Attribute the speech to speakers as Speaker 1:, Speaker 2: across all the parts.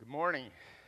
Speaker 1: Good morning.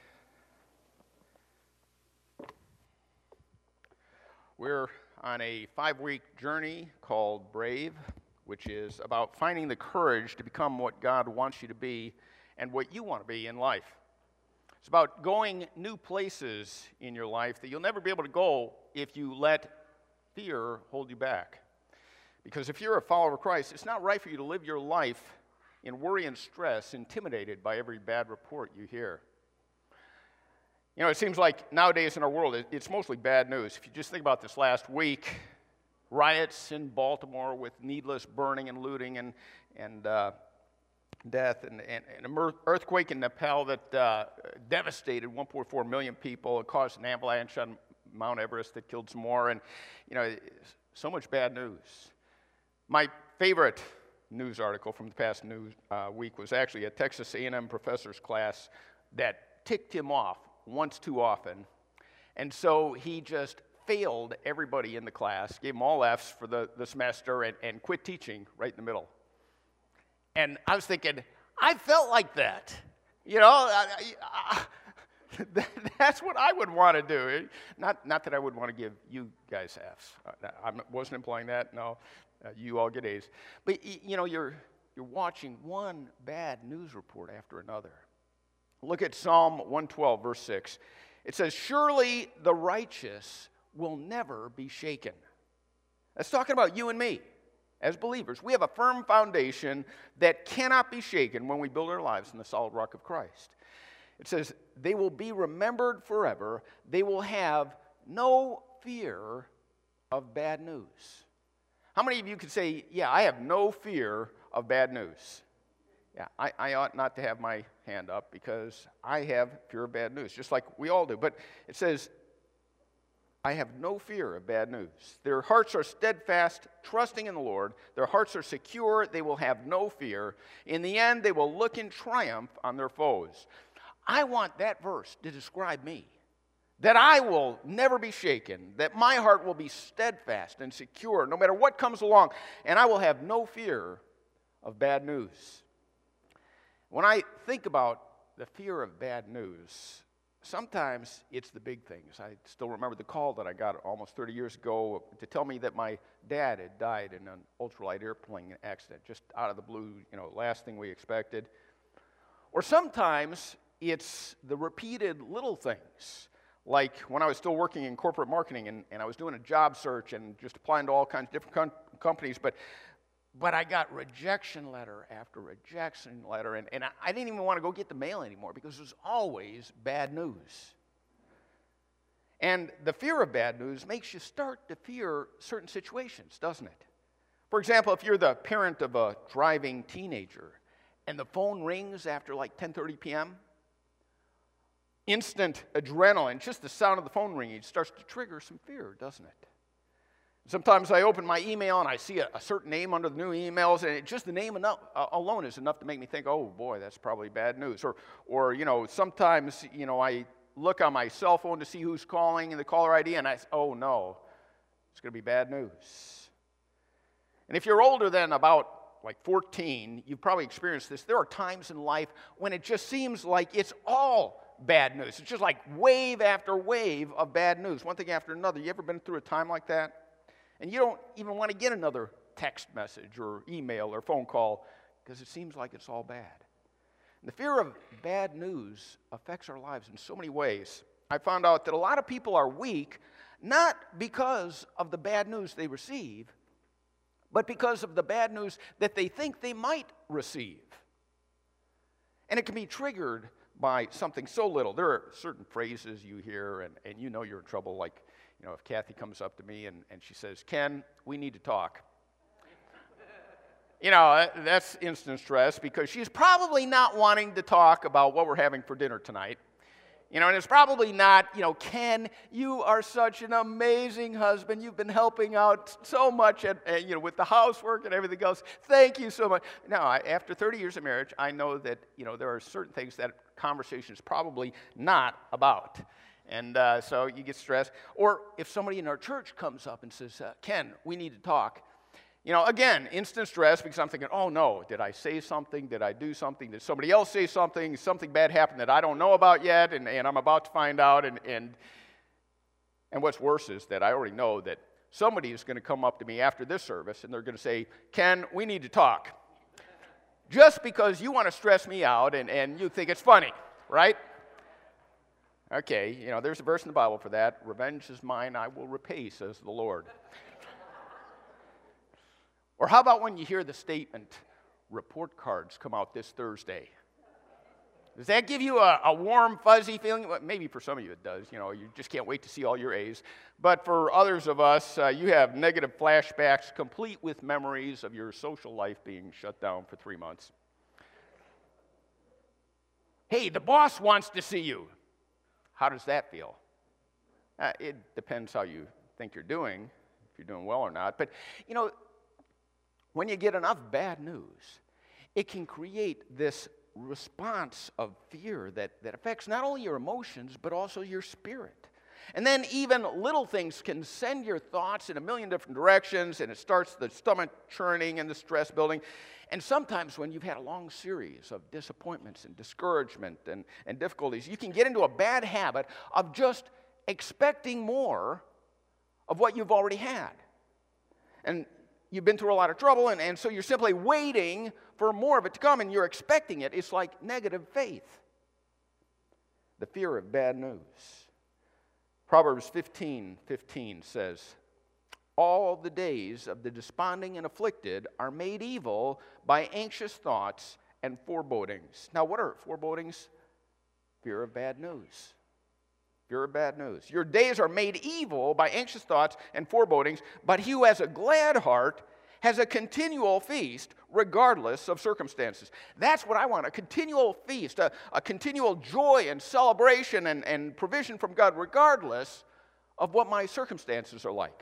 Speaker 1: We're on a 5-week journey called Brave, which is about finding the courage to become what God wants you to be and what you want to be in life. It's about going new places in your life that you'll never be able to go if you let fear hold you back. Because if you're a follower of Christ, it's not right for you to live your life in worry and stress, intimidated by every bad report you hear. You know, it seems like nowadays in our world, it's mostly bad news. If you just think about this last week, riots in Baltimore with needless burning and looting and death, and an earthquake in Nepal that devastated 1.4 million people. It caused an avalanche on Mount Everest that killed some more, and, you know, so much bad news. My favorite news article from the past week was actually a Texas A&M professor's class that ticked him off once too often, and so he just failed everybody in the class, gave them all Fs for the semester, and quit teaching right in the middle. And I was thinking, I felt like that. You know, that's what I would want to do. Not that I would want to give you guys Fs. I wasn't implying that, no. You all get A's. But, you know, you're watching one bad news report after another. Look at Psalm 112, verse 6. It says, "Surely the righteous will never be shaken." That's talking about you and me as believers. We have a firm foundation that cannot be shaken when we build our lives in the solid rock of Christ. It says, they will be remembered forever. They will have no fear of bad news. How many of you could say, yeah, I have no fear of bad news? Yeah, I ought not to have my hand up because I have fear of bad news, just like we all do. But it says, I have no fear of bad news. Their hearts are steadfast, trusting in the Lord. Their hearts are secure. They will have no fear. In the end, they will look in triumph on their foes. I want that verse to describe me. That I will never be shaken, that my heart will be steadfast and secure no matter what comes along, and I will have no fear of bad news. When I think about the fear of bad news, sometimes it's the big things. I still remember the call that I got almost 30 years ago to tell me that my dad had died in an ultralight airplane accident, just out of the blue, you know, last thing we expected. Or sometimes it's the repeated little things. Like when I was still working in corporate marketing and I was doing a job search and just applying to all kinds of different companies, but I got rejection letter after rejection letter, and I didn't even want to go get the mail anymore because it was always bad news. And the fear of bad news makes you start to fear certain situations, doesn't it? For example, if you're the parent of a driving teenager and the phone rings after like 10:30 p.m., instant adrenaline, just the sound of the phone ringing starts to trigger some fear, doesn't it? Sometimes I open my email and I see a certain name under the new emails, and just the name alone is enough to make me think, oh boy, that's probably bad news. Or you know, sometimes, you know, I look on my cell phone to see who's calling and the caller ID, and I say, oh no, it's going to be bad news. And if you're older than about like 14, you've probably experienced this. There are times in life when it just seems like it's all bad news. It's just like wave after wave of bad news, one thing after another. You ever been through a time like that? And you don't even want to get another text message or email or phone call because it seems like it's all bad. And the fear of bad news affects our lives in so many ways. I found out that a lot of people are weak not because of the bad news they receive, but because of the bad news that they think they might receive. And it can be triggered by something so little. There are certain phrases you hear, and you know you're in trouble, like, you know, if Kathy comes up to me and she says, Ken, we need to talk. You know, that's instant stress because she's probably not wanting to talk about what we're having for dinner tonight. You know, and it's probably not, you know, Ken, you are such an amazing husband. You've been helping out so much you know, with the housework and everything else. Thank you so much. Now, after 30 years of marriage, I know that, you know, there are certain things that conversation is probably not about. And so you get stressed. Or if somebody in our church comes up and says, Ken, we need to talk. You know, again, instant stress because I'm thinking, oh no, did I say something? Did I do something? Did somebody else say something? Something bad happened that I don't know about yet, and I'm about to find out. And what's worse is that I already know that somebody is going to come up to me after this service, and they're going to say, Ken, we need to talk. Just because you want to stress me out and you think it's funny, right? Okay, you know, there's a verse in the Bible for that. Revenge is mine, I will repay, says the Lord. Or how about when you hear the statement, report cards come out this Thursday? Does that give you a warm, fuzzy feeling? Well, maybe for some of you it does. You know, you just can't wait to see all your A's. But for others of us, you have negative flashbacks complete with memories of your social life being shut down for 3 months. Hey, the boss wants to see you. How does that feel? It depends how you think you're doing, if you're doing well or not. But, you know, when you get enough bad news, it can create this response of fear that affects not only your emotions, but also your spirit. And then even little things can send your thoughts in a million different directions, and it starts the stomach churning and the stress building. And sometimes when you've had a long series of disappointments and discouragement and difficulties, you can get into a bad habit of just expecting more of what you've already had. And you've been through a lot of trouble, and so you're simply waiting for more of it to come, and you're expecting it. It's like negative faith. The fear of bad news. Proverbs 15:15 says, all the days of the desponding and afflicted are made evil by anxious thoughts and forebodings. Now, what are forebodings? Fear of bad news. Fear of bad news. Your days are made evil by anxious thoughts and forebodings, but he who has a glad heart has a continual feast regardless of circumstances. That's what I want, a continual feast, a continual joy and celebration and provision from God regardless of what my circumstances are like.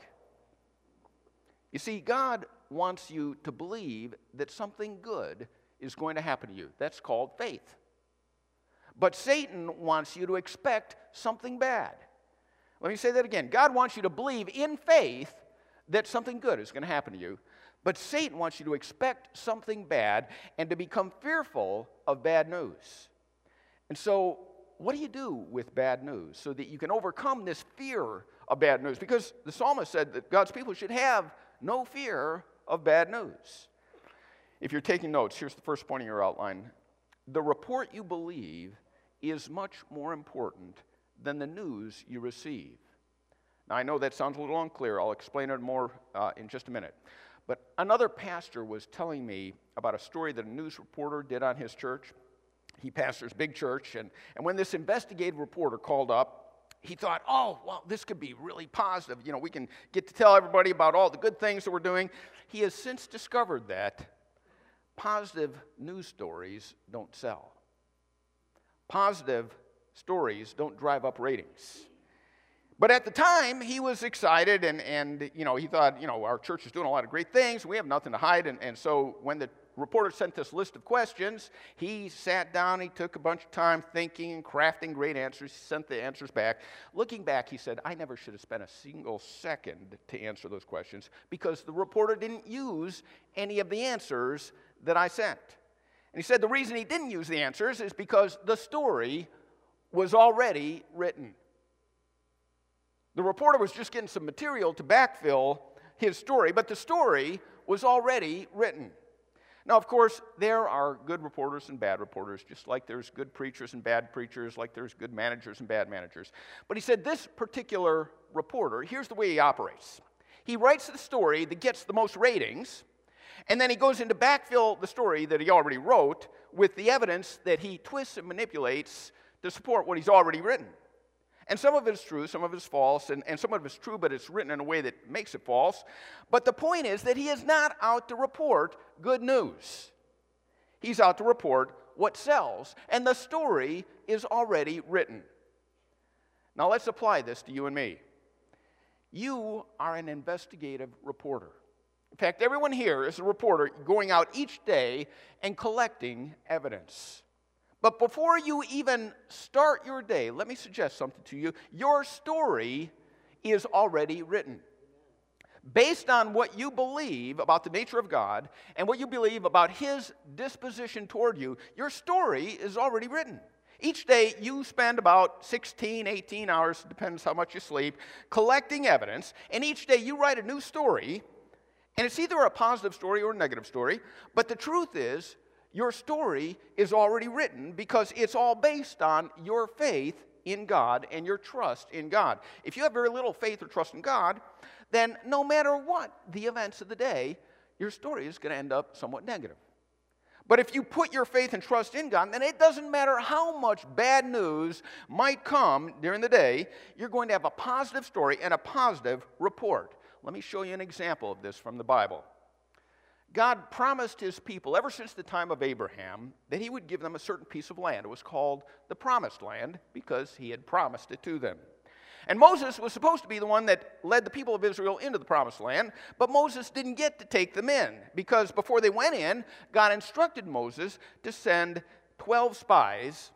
Speaker 1: You see, God wants you to believe that something good is going to happen to you. That's called faith. But Satan wants you to expect something bad. Let me say that again. God wants you to believe in faith that something good is going to happen to you. But Satan wants you to expect something bad and to become fearful of bad news. And so, what do you do with bad news so that you can overcome this fear of bad news? Because the psalmist said that God's people should have no fear of bad news. If you're taking notes, here's the first point in your outline. The report you believe is much more important than the news you receive. Now, I know that sounds a little unclear. I'll explain it more in just a minute. But another pastor was telling me about a story that a news reporter did on his church. He pastors a big church, and when this investigative reporter called up, he thought, oh, well, this could be really positive. You know, we can get to tell everybody about all the good things that we're doing. He has since discovered that positive news stories don't sell. Positive stories don't drive up ratings. But at the time, he was excited, and you know, he thought, you know, our church is doing a lot of great things. We have nothing to hide. And so when the reporter sent this list of questions, he sat down, he took a bunch of time thinking and crafting great answers. He sent the answers back. Looking back, he said, I never should have spent a single second to answer those questions because the reporter didn't use any of the answers that I sent. And he said the reason he didn't use the answers is because the story was already written. The reporter was just getting some material to backfill his story, but the story was already written. Now, of course, there are good reporters and bad reporters, just like there's good preachers and bad preachers, like there's good managers and bad managers. But he said this particular reporter, here's the way he operates. He writes the story that gets the most ratings, and then he goes in to backfill the story that he already wrote with the evidence that he twists and manipulates to support what he's already written. And some of it is true, some of it is false, and some of it is true, but it's written in a way that makes it false. But the point is that he is not out to report good news. He's out to report what sells, and the story is already written. Now let's apply this to you and me. You are an investigative reporter. In fact, everyone here is a reporter going out each day and collecting evidence. But before you even start your day, let me suggest something to you. Your story is already written. based on what you believe about the nature of God and what you believe about His disposition toward you, your story is already written. Each day you spend about 16, 18 hours, depends how much you sleep, collecting evidence, and each day you write a new story, and it's either a positive story or a negative story, but the truth is, your story is already written because it's all based on your faith in God and your trust in God. If you have very little faith or trust in God, then no matter what the events of the day, your story is going to end up somewhat negative. But if you put your faith and trust in God, then it doesn't matter how much bad news might come during the day, you're going to have a positive story and a positive report. Let me show you an example of this from the Bible. God promised His people, ever since the time of Abraham, that He would give them a certain piece of land. It was called the Promised Land because He had promised it to them. And Moses was supposed to be the one that led the people of Israel into the Promised Land, but Moses didn't get to take them in because before they went in, God instructed Moses to send 12 spies,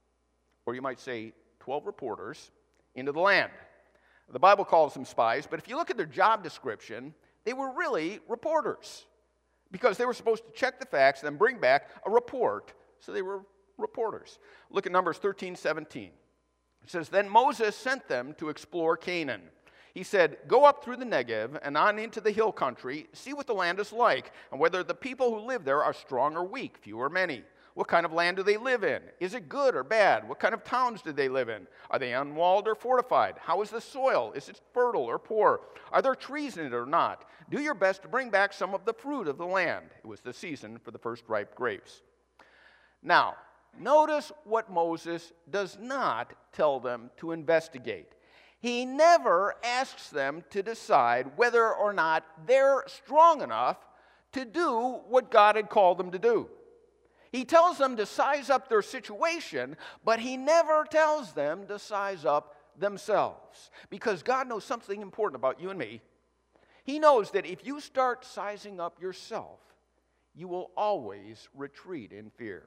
Speaker 1: or you might say 12 reporters, into the land. The Bible calls them spies, but if you look at their job description, they were really reporters because they were supposed to check the facts and then bring back a report, so they were reporters. Look at Numbers 13:17. It says, "Then Moses sent them to explore Canaan. He said, 'Go up through the Negev and on into the hill country, see what the land is like, and whether the people who live there are strong or weak, few or many. What kind of land do they live in? Is it good or bad? What kind of towns do they live in? Are they unwalled or fortified? How is the soil? Is it fertile or poor? Are there trees in it or not? Do your best to bring back some of the fruit of the land.' It was the season for the first ripe grapes." Now, notice what Moses does not tell them to investigate. He never asks them to decide whether or not they're strong enough to do what God had called them to do. He tells them to size up their situation, but He never tells them to size up themselves. Because God knows something important about you and me. He knows that if you start sizing up yourself, you will always retreat in fear.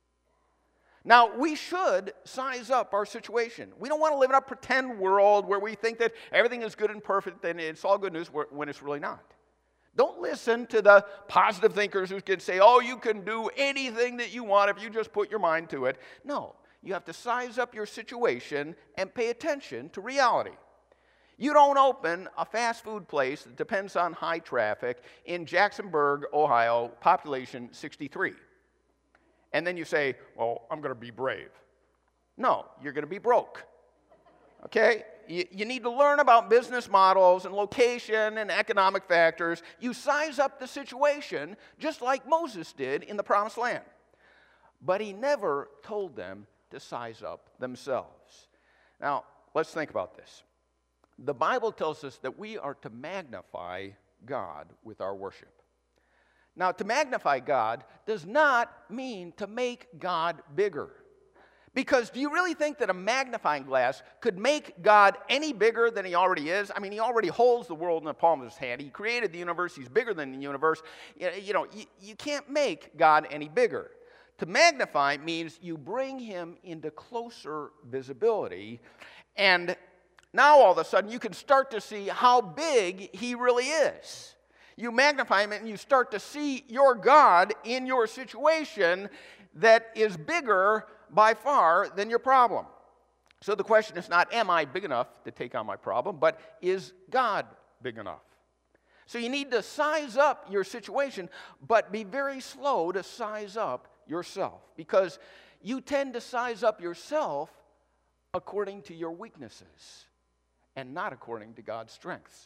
Speaker 1: Now, we should size up our situation. We don't want to live in a pretend world where we think that everything is good and perfect and it's all good news when it's really not. Don't listen to the positive thinkers who can say, oh, you can do anything that you want if you just put your mind to it. No, you have to size up your situation and pay attention to reality. You don't open a fast food place that depends on high traffic in Jacksonburg, Ohio, population 63. And then you say, well, I'm going to be brave. No, you're going to be broke. Okay? You need to learn about business models and location and economic factors. You size up the situation just like Moses did in the Promised Land. But he never told them to size up themselves. Now, let's think about this. The Bible tells us that we are to magnify God with our worship. Now, to magnify God does not mean to make God bigger. Because do you really think that a magnifying glass could make God any bigger than He already is? I mean, He already holds the world in the palm of His hand. He created the universe. He's bigger than the universe. You can't make God any bigger. To magnify means you bring Him into closer visibility, and now all of a sudden you can start to see how big He really is. You magnify Him and you start to see your God in your situation that is bigger by far than your problem. So the question is not, am I big enough to take on my problem, but is God big enough? So you need to size up your situation, but be very slow to size up yourself, because you tend to size up yourself according to your weaknesses and not according to God's strengths.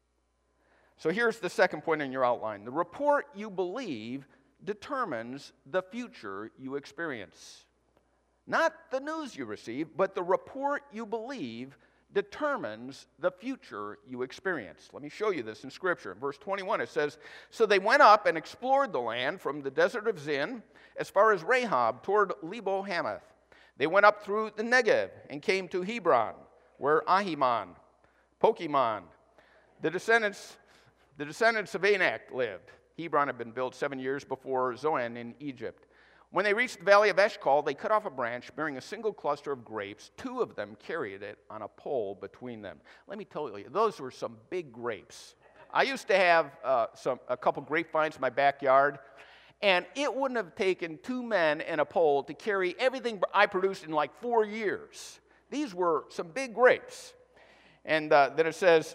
Speaker 1: So here's the second point in your outline. The report you believe determines the future you experience. Not the news you receive, but the report you believe determines the future you experience. Let me show you this in Scripture. In verse 21 it says, "So they went up and explored the land from the desert of Zin as far as Rehob toward Lebo Hamath. They went up through the Negev and came to Hebron, where Ahiman, Pokemon, the descendants of Anak lived." Hebron had been built 7 years before Zoan in Egypt. "When they reached the valley of Eshcol, they cut off a branch bearing a single cluster of grapes. 2 of them carried it on a pole between them." Let me tell you, those were some big grapes. I used to have a couple grapevines in my backyard, and it wouldn't have taken 2 men and a pole to carry everything I produced in like 4 years. These were some big grapes. And then it says,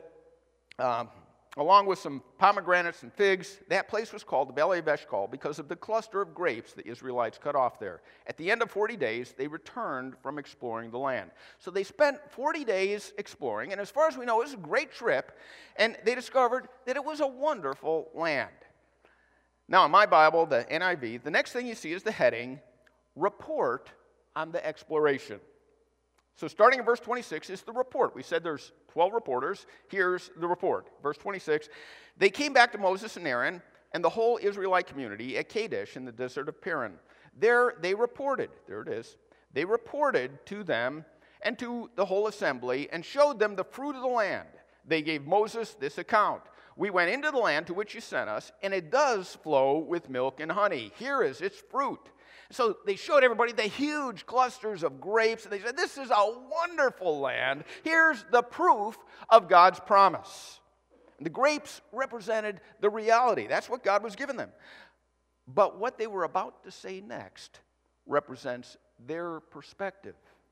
Speaker 1: along with some pomegranates and figs, that place was called the Valley of Eshcol because of the cluster of grapes the Israelites cut off there. At the end of 40 days, they returned from exploring the land. So they spent 40 days exploring, and as far as we know, it was a great trip, and they discovered that it was a wonderful land. Now, in my Bible, the NIV, the next thing you see is the heading, Report on the Exploration. So starting in verse 26 is the report. We said there's 12 reporters. Here's the report. Verse 26, they came back to Moses and Aaron and the whole Israelite community at Kadesh in the desert of Paran. There they reported, there it is, they reported to them and to the whole assembly and showed them the fruit of the land. They gave Moses this account. We went into the land to which you sent us, and it does flow with milk and honey. Here is its fruit. So they showed everybody the huge clusters of grapes, and they said, this is a wonderful land. Here's the proof of God's promise. And the grapes represented the reality. That's what God was giving them. But what they were about to say next represents their perspective.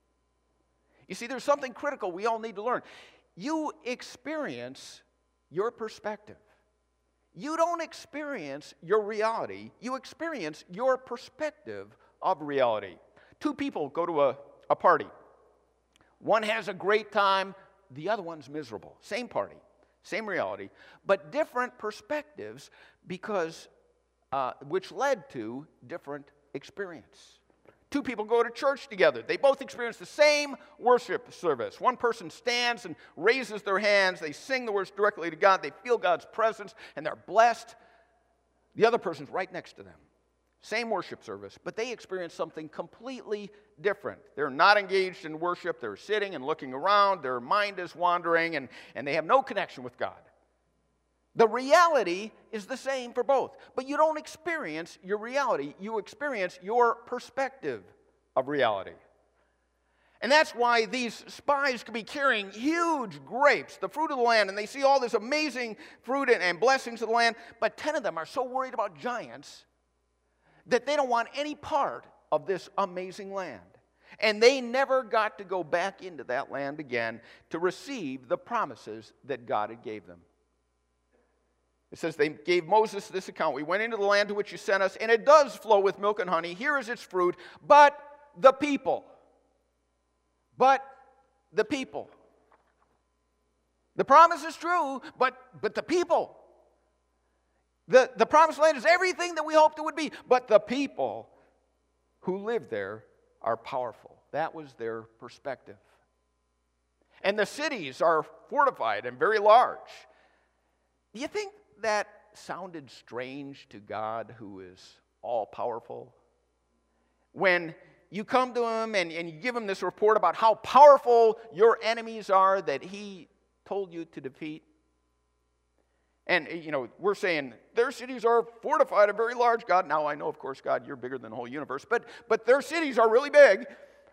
Speaker 1: You see, there's something critical we all need to learn. You experience your perspective. You don't experience your reality. You experience your perspective of reality. 2 people go to a party. One has a great time. The other one's miserable. Same party, same reality, but different perspectives because which led to different experience. 2 people go to church together. They both experience the same worship service. One person stands and raises their hands. They sing the words directly to God. They feel God's presence, and they're blessed. The other person's right next to them. Same worship service, but they experience something completely different. They're not engaged in worship. They're sitting and looking around. Their mind is wandering, and they have no connection with God. The reality is the same for both, but you don't experience your reality. You experience your perspective of reality. And that's why these spies could be carrying huge grapes, the fruit of the land, and they see all this amazing fruit and blessings of the land, but 10 of them are so worried about giants that they don't want any part of this amazing land. And they never got to go back into that land again to receive the promises that God had gave them. It says they gave Moses this account. We went into the land to which you sent us, and it does flow with milk and honey. Here is its fruit, but the people. The promise is true, but the people. The promised land is everything that we hoped it would be, but the people who live there are powerful. That was their perspective. And the cities are fortified and very large. Do you think that sounded strange to God, who is all-powerful? When you come to him and you give him this report about how powerful your enemies are that he told you to defeat. And, we're saying their cities are fortified and very large, God. Now, I know, of course, God, you're bigger than the whole universe, but their cities are really big.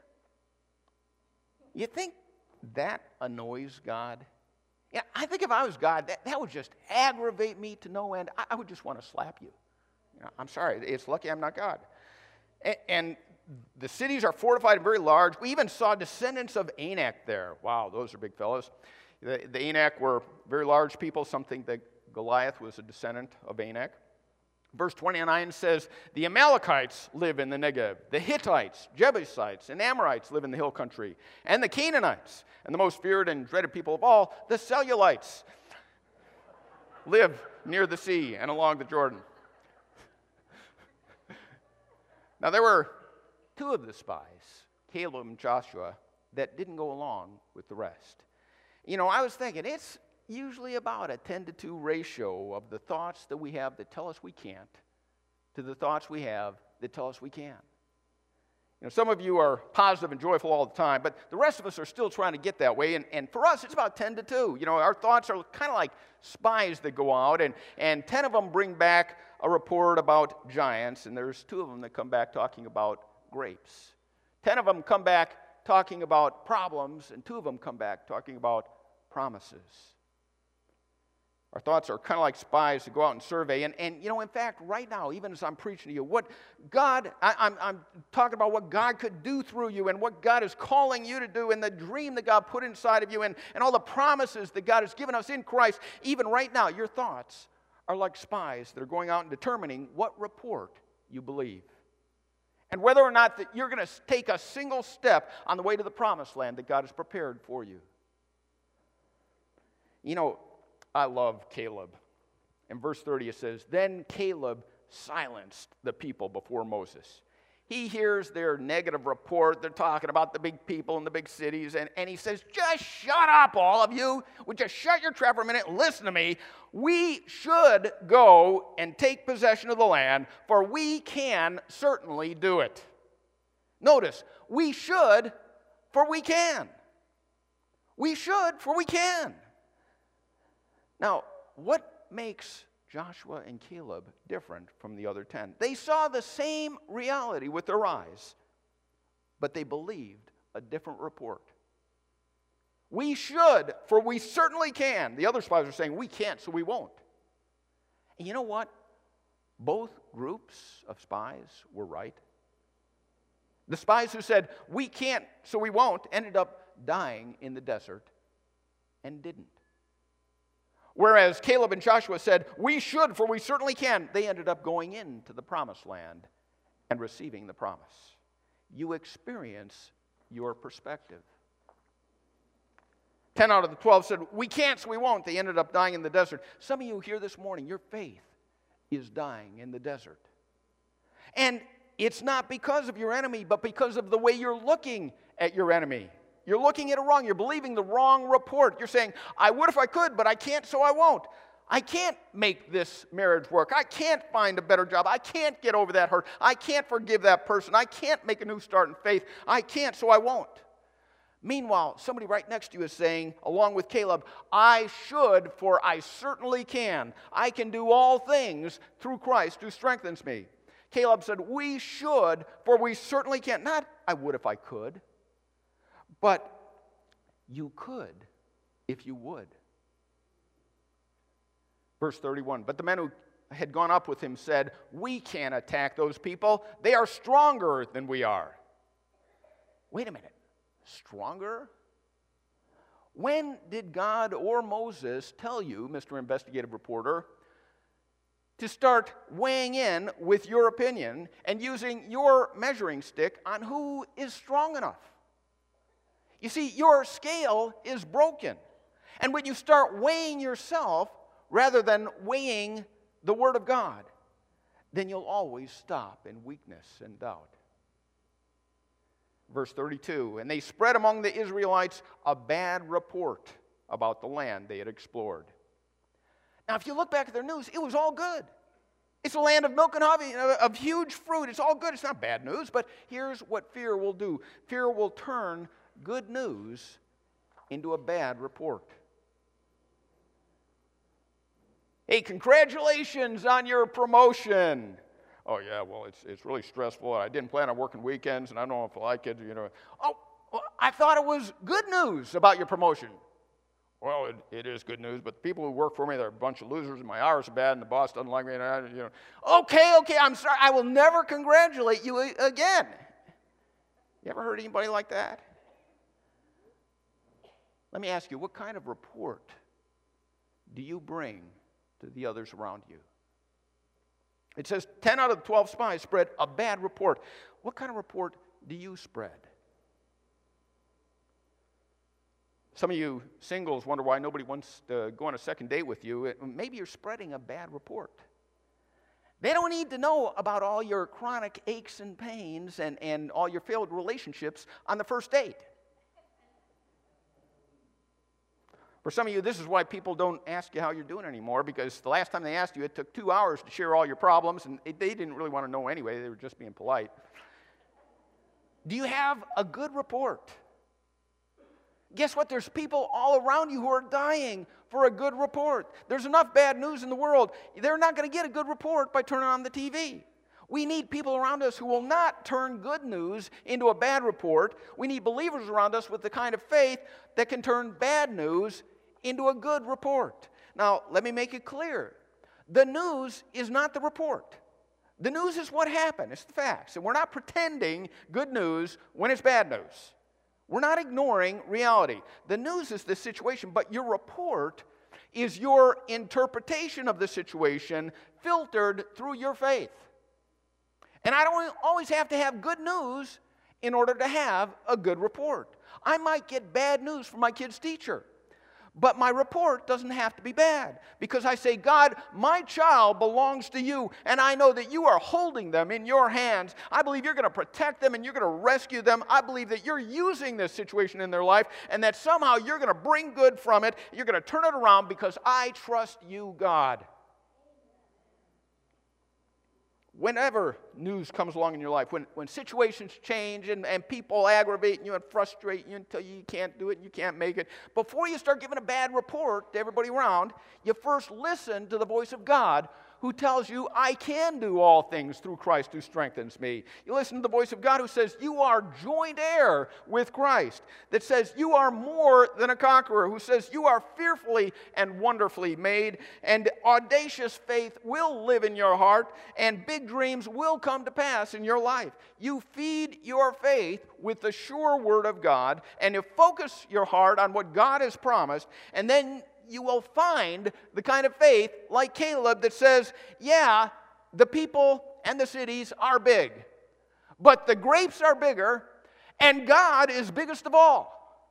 Speaker 1: You think that annoys God? Yeah, I think if I was God, that would just aggravate me to no end. I would just want to slap you. I'm sorry, it's lucky I'm not God. And the cities are fortified and very large. We even saw descendants of Anak there. Wow, those are big fellows. The Anak were very large people. Some think that Goliath was a descendant of Anak. Verse 29 says, the Amalekites live in the Negev. The Hittites, Jebusites, and Amorites live in the hill country. And the Canaanites, and the most feared and dreaded people of all, the Cellulites, live near the sea and along the Jordan. Now there were 2 of the spies, Caleb and Joshua, that didn't go along with the rest. I was thinking, it's usually about a 10-to-2 ratio of the thoughts that we have that tell us we can't to the thoughts we have that tell us we can. Some of you are positive and joyful all the time, but the rest of us are still trying to get that way, and for us, it's about 10-to-2. Our thoughts are kind of like spies that go out, and 10 of them bring back a report about giants, and there's 2 of them that come back talking about grapes. 10 of them come back talking about problems, and 2 of them come back talking about promises. Our thoughts are kind of like spies that go out and survey. And in fact, right now, even as I'm preaching to you, what God, I'm talking about what God could do through you and what God is calling you to do and the dream that God put inside of you and all the promises that God has given us in Christ. Even right now, your thoughts are like spies that are going out and determining what report you believe. And whether or not that you're going to take a single step on the way to the promised land that God has prepared for you. I love Caleb. In verse 30 it says, "Then Caleb silenced the people before Moses." He hears their negative report. They're talking about the big people in the big cities. And he says, just shut up, all of you. Would you shut your trap for a minute and listen to me? We should go and take possession of the land, for we can certainly do it. Notice, we should, for we can. We should, for we can. Now, what makes Joshua and Caleb different from the other 10? They saw the same reality with their eyes, but they believed a different report. We should, for we certainly can. The other spies are saying, we can't, so we won't. And you know what? Both groups of spies were right. The spies who said, we can't, so we won't, ended up dying in the desert and didn't. Whereas Caleb and Joshua said, we should, for we certainly can. They ended up going into the promised land and receiving the promise. You experience your perspective. 10 out of the 12 said, we can't, so we won't. They ended up dying in the desert. Some of you here this morning, your faith is dying in the desert. And it's not because of your enemy, but because of the way you're looking at your enemy. You're looking at it wrong. You're believing the wrong report. You're saying, I would if I could, but I can't, so I won't. I can't make this marriage work. I can't find a better job. I can't get over that hurt. I can't forgive that person. I can't make a new start in faith. I can't, so I won't. Meanwhile, somebody right next to you is saying, along with Caleb, I should, for I certainly can. I can do all things through Christ who strengthens me. Caleb said, we should, for we certainly can. Not, I would if I could. But you could if you would. Verse 31, but the men who had gone up with him said, we can't attack those people. They are stronger than we are. Wait a minute. Stronger? When did God or Moses tell you, Mr. Investigative Reporter, to start weighing in with your opinion and using your measuring stick on who is strong enough? You see, your scale is broken. And when you start weighing yourself rather than weighing the Word of God, then you'll always stop in weakness and doubt. Verse 32, and they spread among the Israelites a bad report about the land they had explored. Now, if you look back at their news, it was all good. It's a land of milk and honey, of huge fruit. It's all good. It's not bad news, but here's what fear will do. Fear will turn good news into a bad report. Hey, congratulations on your promotion. Oh, yeah, well, it's really stressful. I didn't plan on working weekends, and I don't know if I like it, Oh, well, I thought it was good news about your promotion. Well, it is good news, but the people who work for me, they're a bunch of losers, and my hours are bad, and the boss doesn't like me, and Okay, I'm sorry. I will never congratulate you again. You ever heard anybody like that? Let me ask you, what kind of report do you bring to the others around you? It says 10 out of the 12 spies spread a bad report. What kind of report do you spread? Some of you singles wonder why nobody wants to go on a second date with you. Maybe you're spreading a bad report. They don't need to know about all your chronic aches and pains and all your failed relationships on the first date. For some of you, this is why people don't ask you how you're doing anymore, because the last time they asked you, it took 2 hours to share all your problems, and they didn't really want to know anyway. They were just being polite. Do you have a good report? Guess what? There's people all around you who are dying for a good report. There's enough bad news in the world. They're not going to get a good report by turning on the TV. We need people around us who will not turn good news into a bad report. We need believers around us with the kind of faith that can turn bad news into a good report. Now, let me make it clear. The news is not the report. The news is what happened. It's the facts. And we're not pretending good news when it's bad news. We're not ignoring reality. The news is the situation, but your report is your interpretation of the situation filtered through your faith. And I don't always have to have good news in order to have a good report. I might get bad news from my kid's teacher, but my report doesn't have to be bad because I say, God, my child belongs to you, and I know that you are holding them in your hands. I believe you're going to protect them and you're going to rescue them. I believe that you're using this situation in their life and that somehow you're going to bring good from it. You're going to turn it around because I trust you, God. Whenever news comes along in your life, when situations change and people aggravate you and frustrate you until you can't do it and you can't make it, before you start giving a bad report to everybody around, you first listen to the voice of God who tells you, I can do all things through Christ who strengthens me. You listen to the voice of God who says, you are joint heir with Christ, that says you are more than a conqueror, who says you are fearfully and wonderfully made, and audacious faith will live in your heart, and big dreams will come to pass in your life. You feed your faith with the sure word of God, and you focus your heart on what God has promised, and then you will find the kind of faith like Caleb that says, yeah, the people and the cities are big, but the grapes are bigger, and God is biggest of all.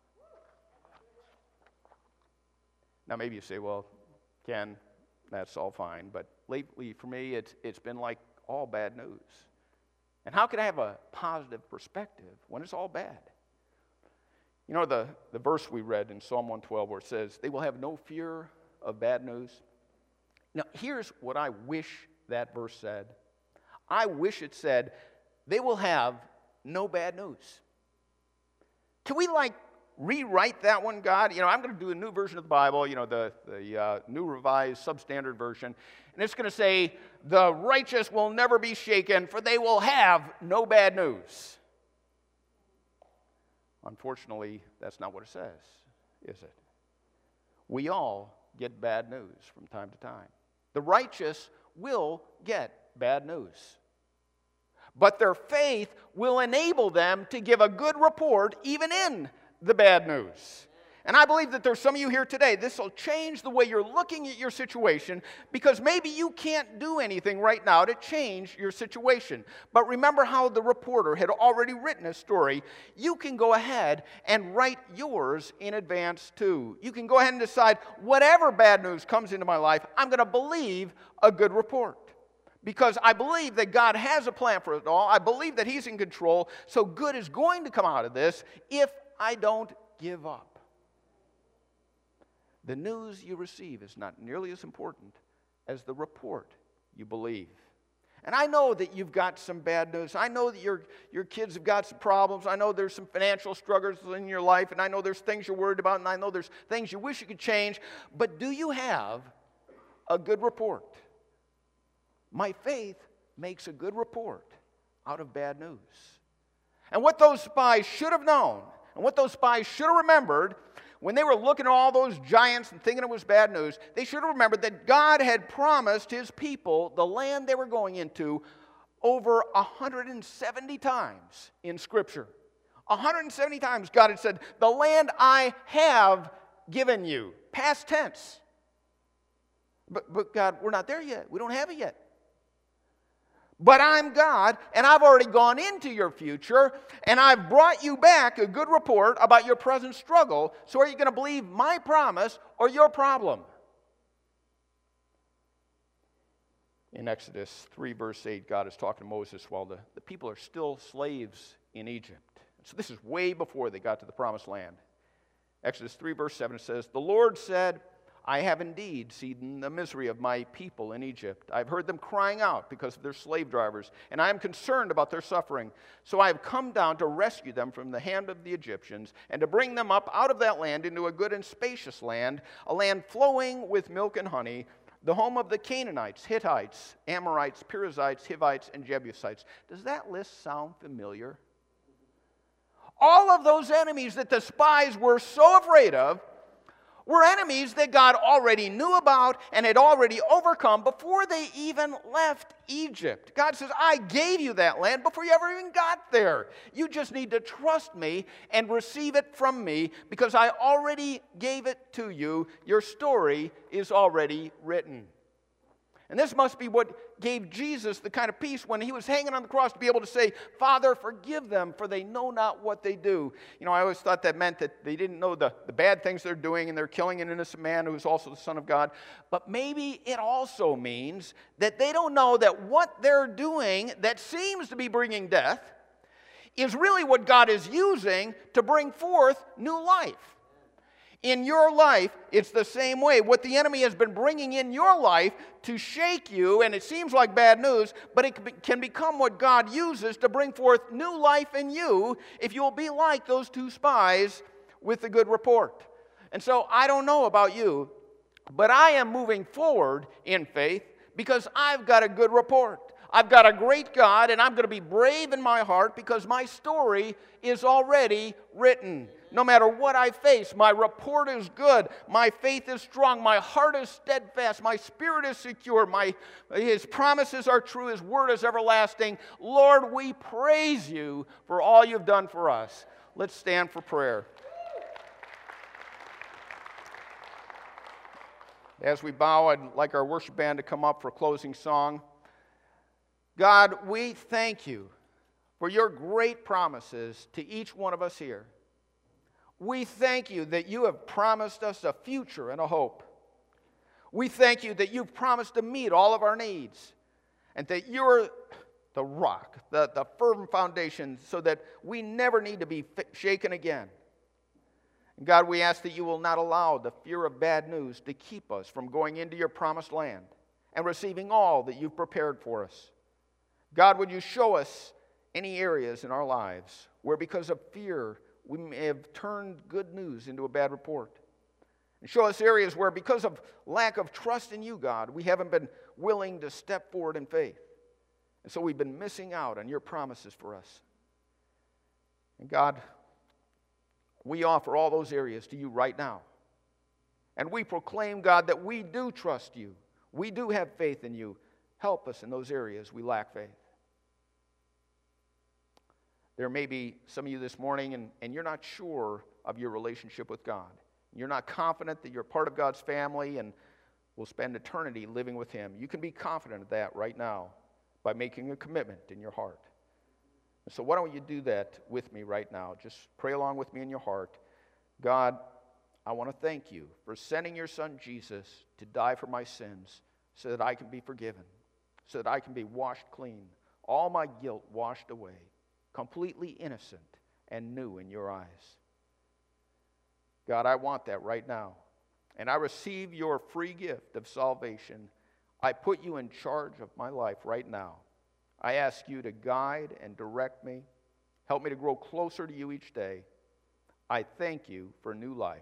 Speaker 1: Now maybe you say, well, Ken, that's all fine, but lately for me it's been like all bad news. And how can I have a positive perspective when it's all bad? You know the verse we read in Psalm 112 where it says, they will have no fear of bad news. Now, here's what I wish that verse said. I wish it said, they will have no bad news. Can we, rewrite that one, God? I'm going to do a new version of the Bible, the New Revised Substandard Version, and it's going to say, the righteous will never be shaken, for they will have no bad news. Unfortunately, that's not what it says, is it? We all get bad news from time to time. The righteous will get bad news. But their faith will enable them to give a good report even in the bad news. And I believe that there's some of you here today, this will change the way you're looking at your situation because maybe you can't do anything right now to change your situation. But remember how the reporter had already written a story. You can go ahead and write yours in advance too. You can go ahead and decide whatever bad news comes into my life, I'm going to believe a good report. Because I believe that God has a plan for it all. I believe that He's in control. So good is going to come out of this if I don't give up. The news you receive is not nearly as important as the report you believe. And I know that you've got some bad news. I know that your kids have got some problems. I know there's some financial struggles in your life. And I know there's things you're worried about. And I know there's things you wish you could change. But do you have a good report? My faith makes a good report out of bad news. And what those spies should have known, and what those spies should have remembered, when they were looking at all those giants and thinking it was bad news, they should have remembered that God had promised His people the land they were going into over 170 times in Scripture. 170 times God had said, the land I have given you. Past tense. But God, we're not there yet. We don't have it yet. But I'm God, and I've already gone into your future, and I've brought you back a good report about your present struggle. So are you going to believe my promise or your problem? In Exodus 3, verse 8, God is talking to Moses while the people are still slaves in Egypt. So this is way before they got to the promised land. Exodus 3, verse 7, it says, the Lord said, I have indeed seen the misery of my people in Egypt. I've heard them crying out because of their slave drivers, and I am concerned about their suffering. So I have come down to rescue them from the hand of the Egyptians and to bring them up out of that land into a good and spacious land, a land flowing with milk and honey, the home of the Canaanites, Hittites, Amorites, Perizzites, Hivites, and Jebusites. Does that list sound familiar? All of those enemies that the spies were so afraid of were enemies that God already knew about and had already overcome before they even left Egypt. God says, I gave you that land before you ever even got there. You just need to trust me and receive it from me because I already gave it to you. Your story is already written. And this must be what gave Jesus the kind of peace when he was hanging on the cross to be able to say, Father, forgive them, for they know not what they do. You know, I always thought that meant that they didn't know the bad things they're doing and they're killing an innocent man who is also the Son of God. But maybe it also means that they don't know that what they're doing that seems to be bringing death is really what God is using to bring forth new life. In your life, it's the same way. What the enemy has been bringing in your life to shake you, and it seems like bad news, but it can become what God uses to bring forth new life in you if you'll be like those two spies with the good report. And so I don't know about you, but I am moving forward in faith because I've got a good report. I've got a great God, and I'm going to be brave in my heart because my story is already written. No matter what I face, my report is good. My faith is strong. My heart is steadfast. My spirit is secure. His promises are true. His word is everlasting. Lord, we praise you for all you've done for us. Let's stand for prayer. As we bow, I'd like our worship band to come up for a closing song. God, we thank you for your great promises to each one of us here. We thank you that you have promised us a future and a hope. We thank you that you've promised to meet all of our needs and that you're the rock, the firm foundation so that we never need to be shaken again. And God, we ask that you will not allow the fear of bad news to keep us from going into your promised land and receiving all that you've prepared for us. God, would you show us any areas in our lives where because of fear we may have turned good news into a bad report? And show us areas where because of lack of trust in you, God, we haven't been willing to step forward in faith. And so we've been missing out on your promises for us. And God, we offer all those areas to you right now. And we proclaim, God, that we do trust you. We do have faith in you. Help us in those areas we lack faith. There may be some of you this morning and you're not sure of your relationship with God. You're not confident that you're part of God's family and will spend eternity living with him. You can be confident of that right now by making a commitment in your heart. And so why don't you do that with me right now? Just pray along with me in your heart. God, I want to thank you for sending your son Jesus to die for my sins so that I can be forgiven, so that I can be washed clean, all my guilt washed away, completely innocent and new in your eyes. God, I want that right now. And I receive your free gift of salvation. I put you in charge of my life right now. I ask you to guide and direct me. Help me to grow closer to you each day. I thank you for new life.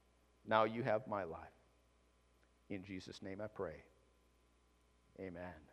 Speaker 1: Now you have my life. In Jesus' name I pray. Amen.